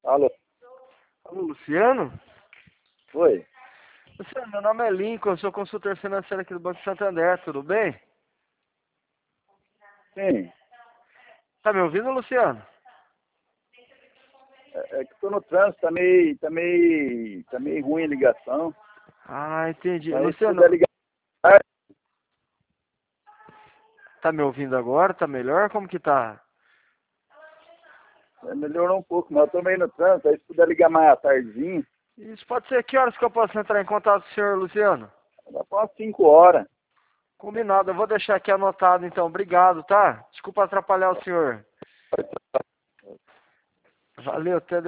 Alô? Alô, Luciano? Oi? Luciano, meu nome é Lincoln, eu sou consultor financeiro aqui do Banco Santander, tudo bem? Sim. Tá me ouvindo, Luciano? É que tô no trânsito, tá meio ruim a ligação. Ah, entendi. Mas se Luciano, puder ligar, tá me ouvindo agora? Tá melhor? Como que tá? melhorou um pouco, mas eu tô meio no trânsito, aí se puder ligar mais à tardezinha, Isso pode ser que horas que eu posso entrar em contato com o senhor, Luciano? dá pra umas 5 horas. Combinado, eu vou deixar aqui anotado então. Obrigado, tá? Desculpa atrapalhar o senhor. Valeu, até